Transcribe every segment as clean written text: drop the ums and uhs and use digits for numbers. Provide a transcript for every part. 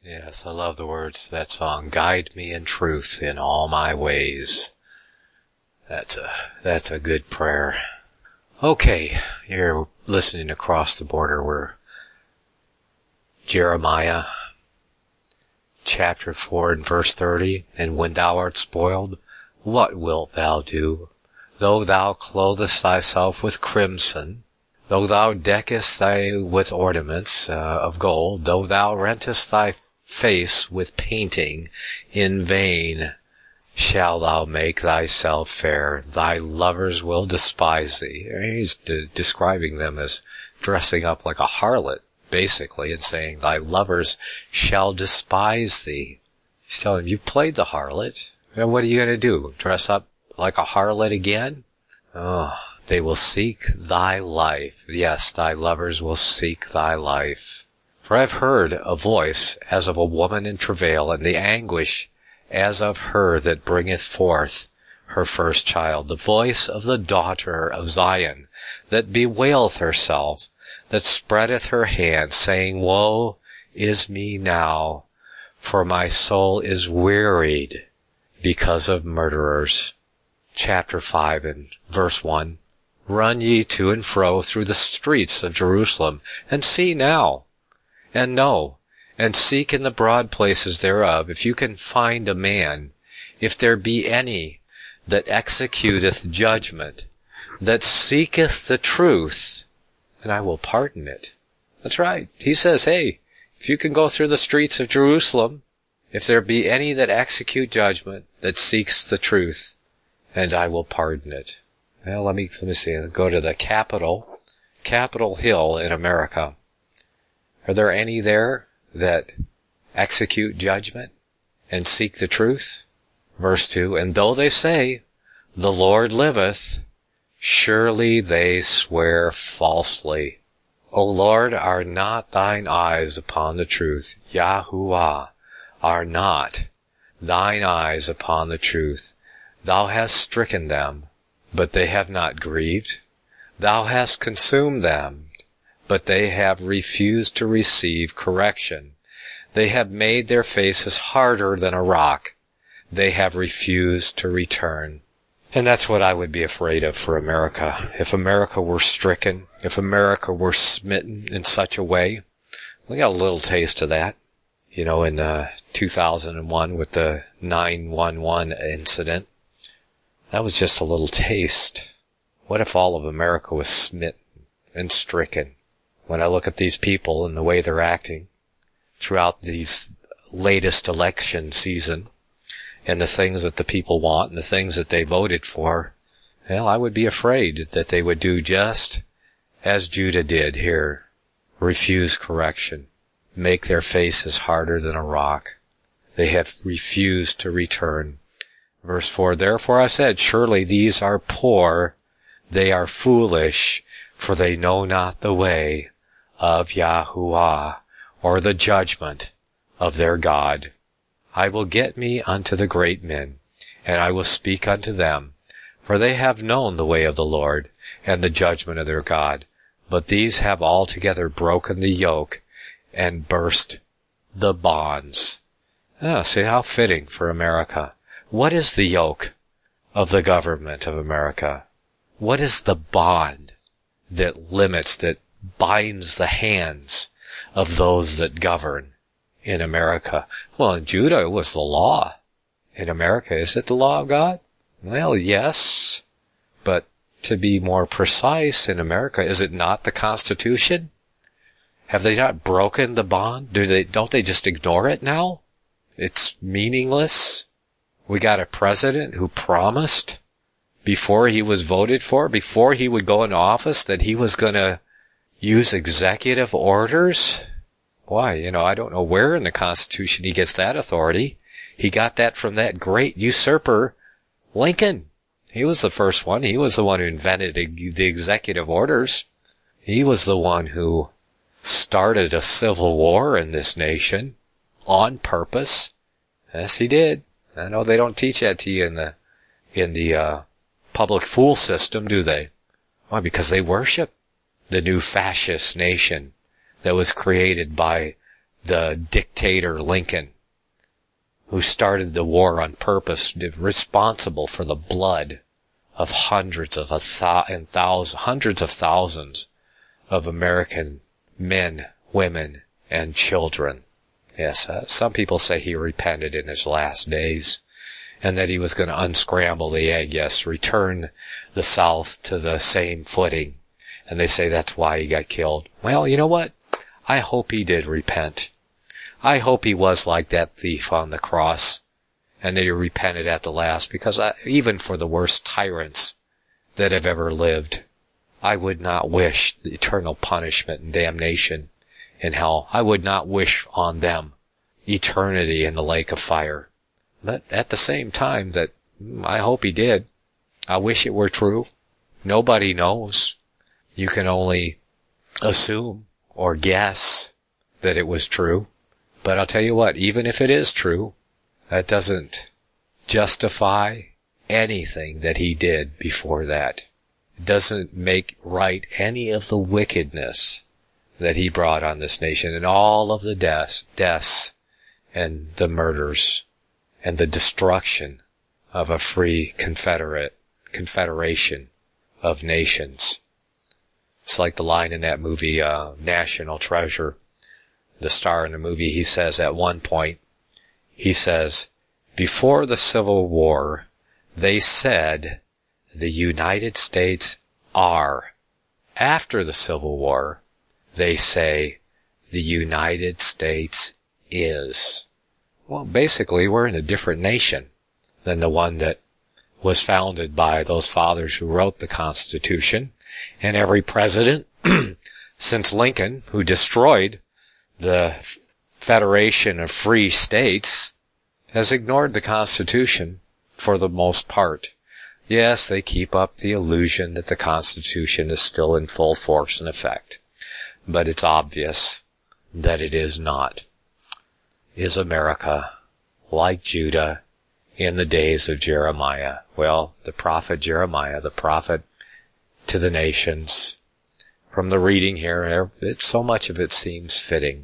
Yes, I love the words of that song. Guide me in truth in all my ways. That's a good prayer. Okay, you're listening across the border. We're Jeremiah chapter 4 and verse 30. And when thou art spoiled, what wilt thou do? Though thou clothest thyself with crimson, though thou deckest thy with ornaments of gold, though thou rentest thy face with painting, in vain shall thou make thyself fair. Thy lovers will despise thee. He's describing them as dressing up like a harlot, basically, and saying, thy lovers shall despise thee. He's telling them, you've played the harlot. And what are you going to do? Dress up like a harlot again? Oh, they will seek thy life. Yes, thy lovers will seek thy life. For I have heard a voice as of a woman in travail, and the anguish as of her that bringeth forth her first child, the voice of the daughter of Zion, that bewaileth herself, that spreadeth her hand, saying, Woe is me now, for my soul is wearied because of murderers. Chapter 5 and verse 1. Run ye to and fro through the streets of Jerusalem, and see now, and know, and seek in the broad places thereof, if you can find a man, if there be any that executeth judgment, that seeketh the truth, and I will pardon it. That's right. He says, hey, if you can go through the streets of Jerusalem, if there be any that execute judgment, that seeks the truth, and I will pardon it. Well, let me see. Go to the Capitol Hill in America. Are there any there that execute judgment and seek the truth? Verse 2, and though they say, the Lord liveth, surely they swear falsely. O Lord, are not thine eyes upon the truth? Yahuwah, are not thine eyes upon the truth? Thou hast stricken them, but they have not grieved. Thou hast consumed them, but they have refused to receive correction. They have made their faces harder than a rock. They have refused to return. And that's what I would be afraid of for America. If America were stricken, if America were smitten in such a way. We got a little taste of that, in 2001 with the 9/11 incident. That was just a little taste. What if all of America was smitten and stricken? When I look at these people and the way they're acting throughout these latest election season, and the things that the people want and the things that they voted for, well, I would be afraid that they would do just as Judah did here. Refuse correction. Make their faces harder than a rock. They have refused to return. Verse 4, therefore I said, surely these are poor, they are foolish, for they know not the way of Yahuwah, or the judgment of their God. I will get me unto the great men, and I will speak unto them, for they have known the way of the Lord, and the judgment of their God. But these have altogether broken the yoke, and burst the bonds. See how fitting for America. What is the yoke of the government of America? What is the bond that limits, that binds the hands of those that govern in America? Well, in Judah it was the law. In America, is it the law of God? Well, yes. But to be more precise, in America, is it not the Constitution? Have they not broken the bond? Don't they just ignore it now? It's meaningless. We got a president who promised before he was voted for, before he would go into office, that he was going to use executive orders. Why, I don't know where in the Constitution he gets that authority. He got that from that great usurper, Lincoln. He was the first one. He was the one who invented the executive orders. He was the one who started a civil war in this nation on purpose. Yes, he did. I know they don't teach that to you in the public school system, do they? Why? Because they worship the new fascist nation that was created by the dictator Lincoln, who started the war on purpose, responsible for the blood of hundreds of thousands of American men, women, and children. Yes, some people say he repented in his last days, and that he was going to unscramble the egg, yes, return the South to the same footing. And they say that's why he got killed. Well, you know what? I hope he did repent. I hope he was like that thief on the cross, and that he repented at the last, because even for the worst tyrants that have ever lived, I would not wish the eternal punishment and damnation in hell. I would not wish on them eternity in the lake of fire. But at the same time, that I hope he did. I wish it were true. Nobody knows. You can only assume or guess that it was true. But I'll tell you what, even if it is true, that doesn't justify anything that he did before that. It doesn't make right any of the wickedness that he brought on this nation, and all of the deaths and the murders and the destruction of a free confederation of nations. It's like the line in that movie, National Treasure. The star in the movie, he says at one point, he says, before the Civil War, they said the United States are. After the Civil War, they say the United States is. Well, basically, we're in a different nation than the one that was founded by those fathers who wrote the Constitution. And every president since Lincoln, who destroyed the Federation of Free States, has ignored the Constitution for the most part. Yes, they keep up the illusion that the Constitution is still in full force and effect, but it's obvious that it is not. Is America like Judah in the days of Jeremiah? Well, the prophet Jeremiah, the prophet to the nations, from the reading here, so much of it seems fitting.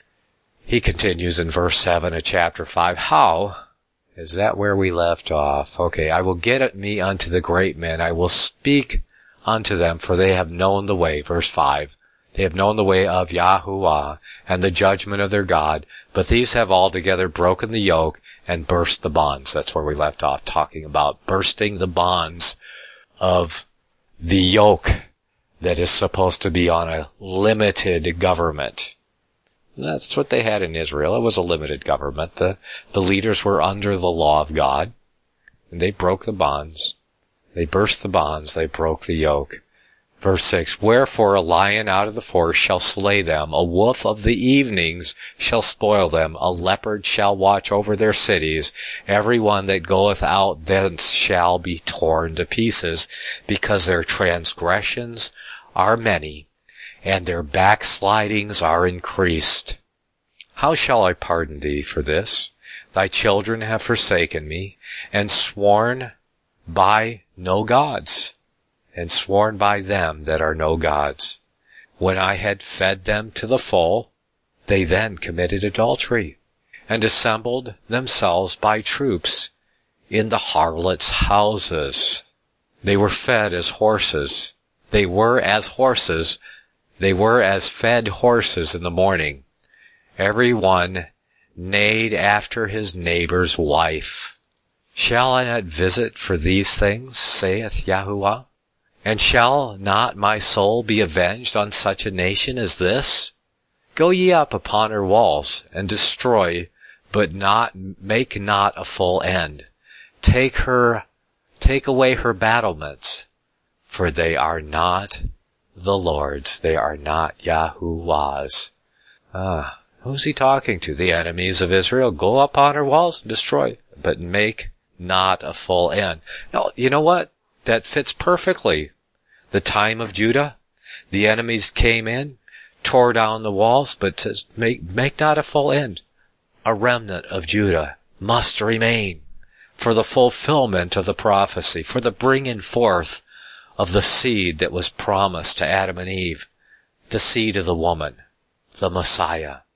He continues in verse 7 of chapter 5. How? Is that where we left off? Okay, I will get at me unto the great men. I will speak unto them, for they have known the way. Verse 5. They have known the way of Yahuwah and the judgment of their God, but these have altogether broken the yoke and burst the bonds. That's where we left off, talking about bursting the bonds of the yoke that is supposed to be on a limited government. That's what they had in Israel. It was a limited government. The leaders were under the law of God, and they broke the bonds. They burst the bonds. They broke the yoke. Verse 6, wherefore a lion out of the forest shall slay them, a wolf of the evenings shall spoil them, a leopard shall watch over their cities, every one that goeth out thence shall be torn to pieces, because their transgressions are many, and their backslidings are increased. How shall I pardon thee for this? Thy children have forsaken me, and sworn by no gods, and sworn by them that are no gods. When I had fed them to the full, they then committed adultery, and assembled themselves by troops in the harlots' houses. They were fed as horses. They were as horses. They were as fed horses in the morning. Every one neighed after his neighbor's wife. Shall I not visit for these things, saith Yahuwah? And shall not my soul be avenged on such a nation as this? Go ye up upon her walls, and destroy, but make not a full end. Take away her battlements, for they are not the Lord's, they are not Yahuwah's. Who's he talking to? The enemies of Israel. Go up on her walls and destroy, but make not a full end. Now, you know what? That fits perfectly. The time of Judah, the enemies came in, tore down the walls, but says, make not a full end. A remnant of Judah must remain for the fulfillment of the prophecy, for the bringing forth of the seed that was promised to Adam and Eve, the seed of the woman, the Messiah,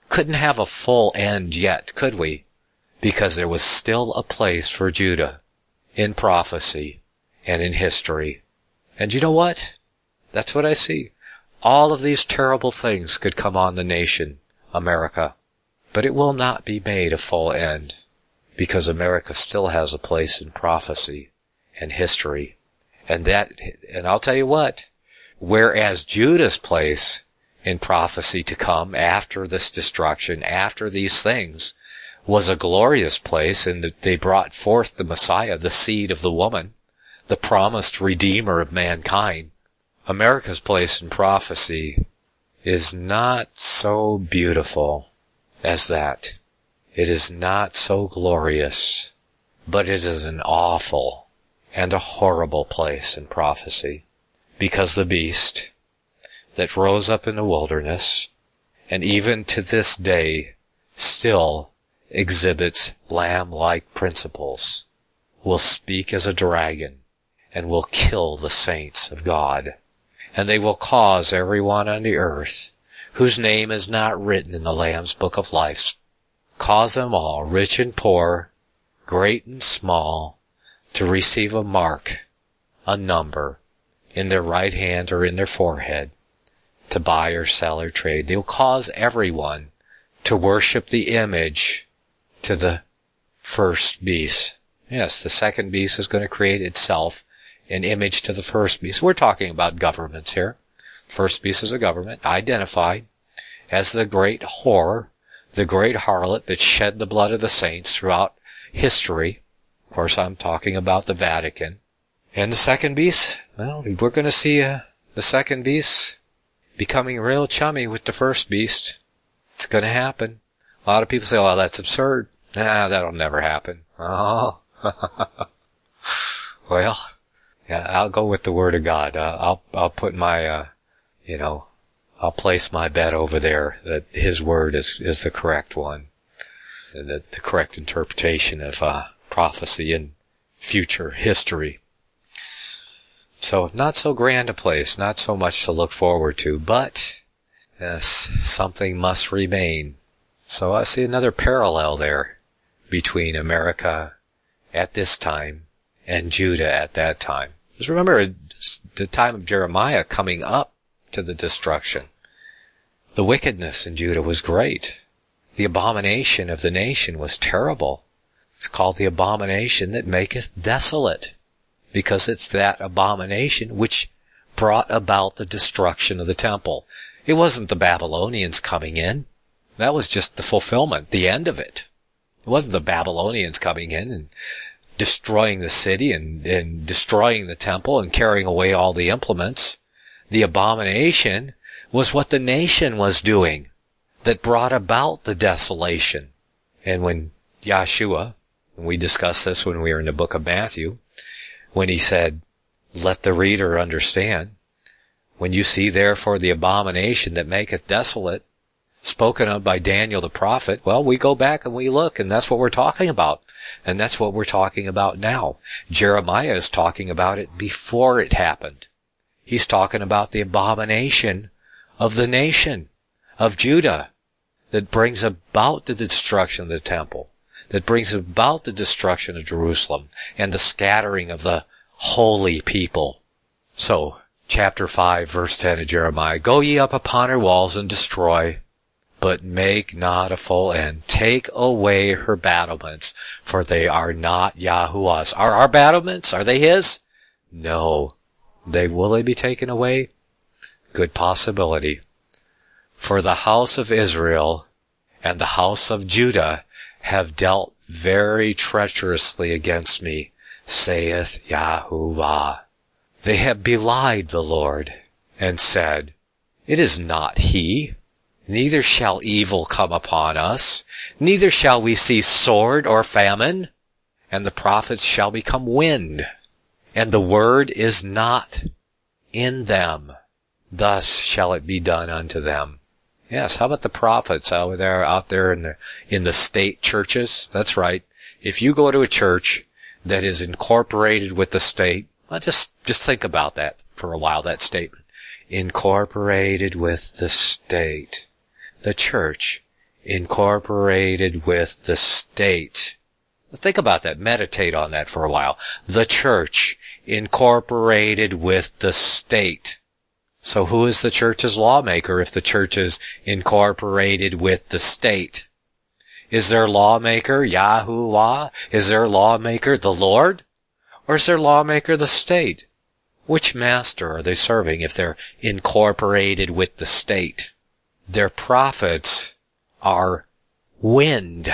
couldn't have a full end yet, could we? Because there was still a place for Judah in prophecy and in history. And you know what? That's what I see. All of these terrible things could come on the nation, America, but it will not be made a full end, because America still has a place in prophecy and history. And I'll tell you what, whereas Judah's place in prophecy to come after this destruction, after these things, was a glorious place, in that they brought forth the Messiah, the seed of the woman, the promised Redeemer of mankind. America's place in prophecy is not so beautiful as that. It is not so glorious, but it is an awful and a horrible place in prophecy, because the beast that rose up in the wilderness, and even to this day still exhibits lamb-like principles, will speak as a dragon and will kill the saints of God. And they will cause everyone on the earth whose name is not written in the Lamb's book of life, cause them all, rich and poor, great and small, to receive a mark, a number, in their right hand or in their forehead, to buy or sell or trade. They will cause everyone to worship the image to the first beast. Yes, the second beast is going to create itself an image to the first beast. We're talking about governments here. First beast is a government, identified as the great whore, the great harlot that shed the blood of the saints throughout history. Of course, I'm talking about the Vatican. And the second beast, well, we're going to see the second beast becoming real chummy with the first beast. It's going to happen. A lot of people say, oh, that's absurd. Nah, that'll never happen. Oh. Well, yeah, I'll go with the Word of God. I'll put my, I'll place my bet over there that His Word is the correct one, the correct interpretation of prophecy and future history. So, not so grand a place, not so much to look forward to, but yes, something must remain. So I see another parallel there between America at this time and Judah at that time. Just remember the time of Jeremiah coming up to the destruction. The wickedness in Judah was great. The abomination of the nation was terrible. It's called the abomination that maketh desolate, because it's that abomination which brought about the destruction of the temple. It wasn't the Babylonians coming in. That was just the fulfillment, the end of it. It wasn't the Babylonians coming in and destroying the city and destroying the temple and carrying away all the implements. The abomination was what the nation was doing that brought about the desolation. And when Yahshua, and we discussed this when we were in the book of Matthew, when he said, let the reader understand, when you see therefore the abomination that maketh desolate, spoken of by Daniel the prophet, well, we go back and we look, and that's what we're talking about. And that's what we're talking about now. Jeremiah is talking about it before it happened. He's talking about the abomination of the nation of Judah that brings about the destruction of the temple, that brings about the destruction of Jerusalem and the scattering of the holy people. So, chapter 5, verse 10 of Jeremiah, go ye up upon her walls and destroy, but make not a full end. Take away her battlements, for they are not Yahuwah's. Are our battlements? Are they His? No. Will they be taken away? Good possibility. For the house of Israel and the house of Judah have dealt very treacherously against me, saith Yahuwah. They have belied the Lord, and said, it is not He. Neither shall evil come upon us, neither shall we see sword or famine, and the prophets shall become wind, and the word is not in them. Thus shall it be done unto them. Yes, how about the prophets out there in the state churches? That's right. If you go to a church that is incorporated with the state, well, just think about that for a while, that statement. Incorporated with the state. The church incorporated with the state. Think about that. Meditate on that for a while. The church incorporated with the state. So who is the church's lawmaker if the church is incorporated with the state? Is their lawmaker Yahuwah? Is their lawmaker the Lord? Or is their lawmaker the state? Which master are they serving if they're incorporated with the state? Their prophets are wind.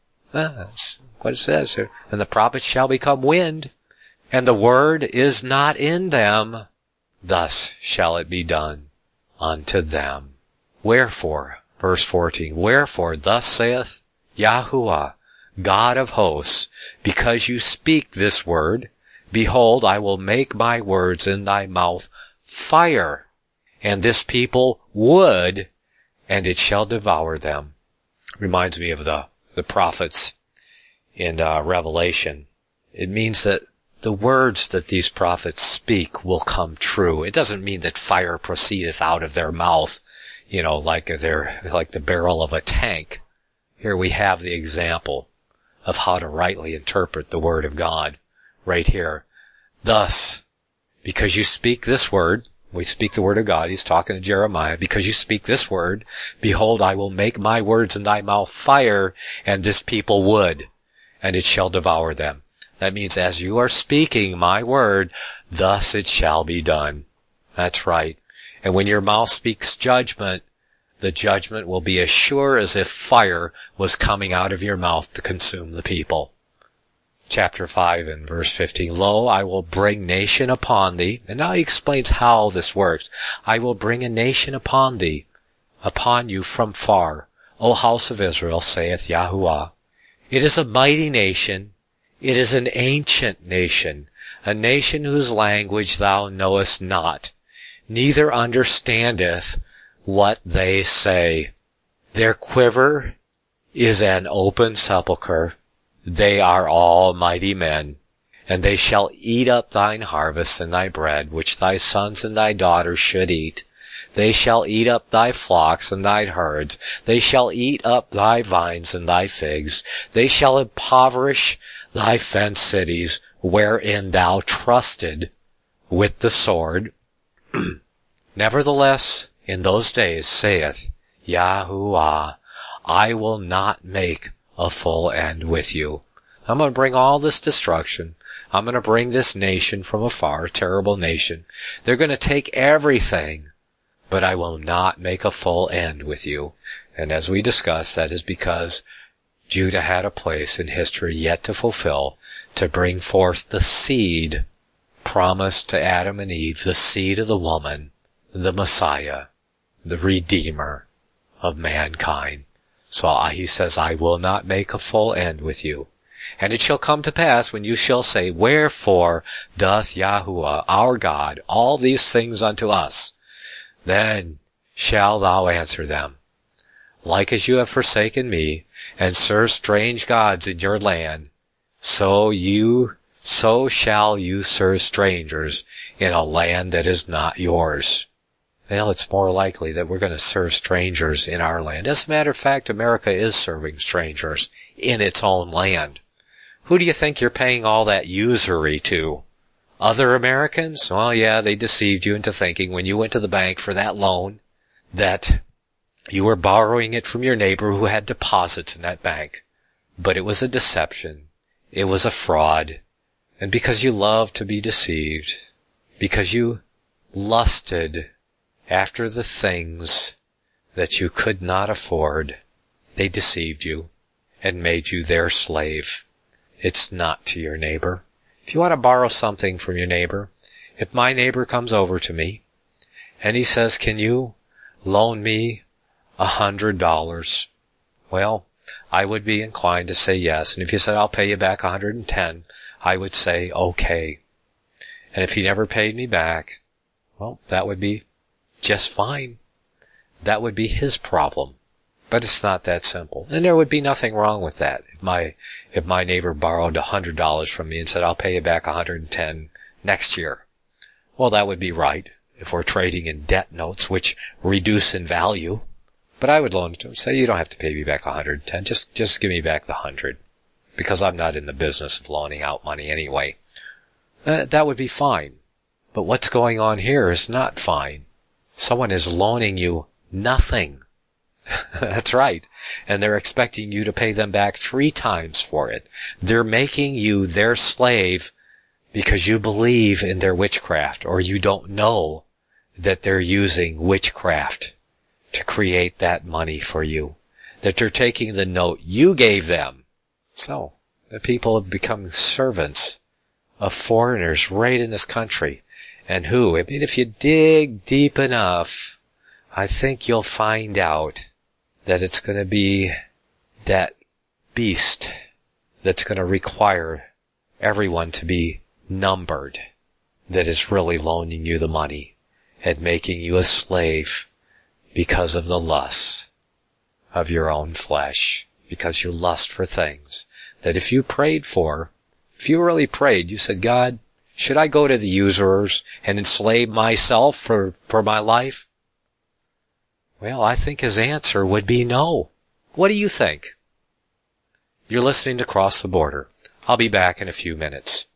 That's what it says here. And the prophets shall become wind, and the word is not in them. Thus shall it be done unto them. Wherefore, verse 14, wherefore thus saith Yahuwah, God of hosts, because you speak this word, behold, I will make my words in thy mouth fire, and this people wood, and it shall devour them. Reminds me of the prophets in Revelation. It means that the words that these prophets speak will come true. It doesn't mean that fire proceedeth out of their mouth, like the barrel of a tank. Here we have the example of how to rightly interpret the word of God right here. Thus, because you speak this word, we speak the word of God, he's talking to Jeremiah, because you speak this word, behold, I will make my words in thy mouth fire, and this people wood, and it shall devour them. That means as you are speaking my word, thus it shall be done. That's right. And when your mouth speaks judgment, the judgment will be as sure as if fire was coming out of your mouth to consume the people. Chapter 5 and verse 15, Lo, I will bring nation upon thee. And now he explains how this works. I will bring a nation upon thee, upon you from far, O house of Israel, saith Yahuwah. It is a mighty nation. It is an ancient nation, a nation whose language thou knowest not, neither understandeth what they say. Their quiver is an open sepulchre. They are all mighty men, and they shall eat up thine harvest and thy bread, which thy sons and thy daughters should eat. They shall eat up thy flocks and thy herds. They shall eat up thy vines and thy figs. They shall impoverish thy fenced cities, wherein thou trusted with the sword. Nevertheless, in those days, saith Yahuwah, I will not make a full end with you. I'm going to bring all this destruction. I'm going to bring this nation from afar, a terrible nation. They're going to take everything, but I will not make a full end with you. And as we discussed, that is because Judah had a place in history yet to fulfill, to bring forth the seed promised to Adam and Eve, the seed of the woman, the Messiah, the Redeemer of mankind. So he says, I will not make a full end with you. And it shall come to pass when you shall say, Wherefore doth Yahuwah our God all these things unto us? Then shall thou answer them, Like as you have forsaken me, and served strange gods in your land, so shall you serve strangers in a land that is not yours. Well, it's more likely that we're going to serve strangers in our land. As a matter of fact, America is serving strangers in its own land. Who do you think you're paying all that usury to? Other Americans? Well, yeah, they deceived you into thinking when you went to the bank for that loan that you were borrowing it from your neighbor who had deposits in that bank. But it was a deception. It was a fraud. And because you loved to be deceived, because you lusted after the things that you could not afford, they deceived you and made you their slave. It's not to your neighbor. If you want to borrow something from your neighbor, if my neighbor comes over to me and he says, can you loan me $100? Well, I would be inclined to say yes. And if he said, I'll pay you back 110, I would say, okay. And if he never paid me back, well, that would be just fine. That would be his problem. But it's not that simple. And there would be nothing wrong with that. If my neighbor borrowed $100 from me and said, I'll pay you back 110 next year. Well, that would be right if we're trading in debt notes, which reduce in value. But I would loan to him, say, you don't have to pay me back 110, just give me back the 100, because I'm not in the business of loaning out money anyway. That would be fine. But what's going on here is not fine. Someone is loaning you nothing. That's right. And they're expecting you to pay them back 3 times for it. They're making you their slave because you believe in their witchcraft, or you don't know that they're using witchcraft to create that money for you, that they're taking the note you gave them. So, the people have become servants of foreigners right in this country. And who? I mean, if you dig deep enough, I think you'll find out that it's going to be that beast that's going to require everyone to be numbered that is really loaning you the money and making you a slave because of the lusts of your own flesh, because you lust for things that if you prayed for, if you really prayed, you said, God, should I go to the usurers and enslave myself for my life? Well, I think his answer would be no. What do you think? You're listening to Cross the Border. I'll be back in a few minutes.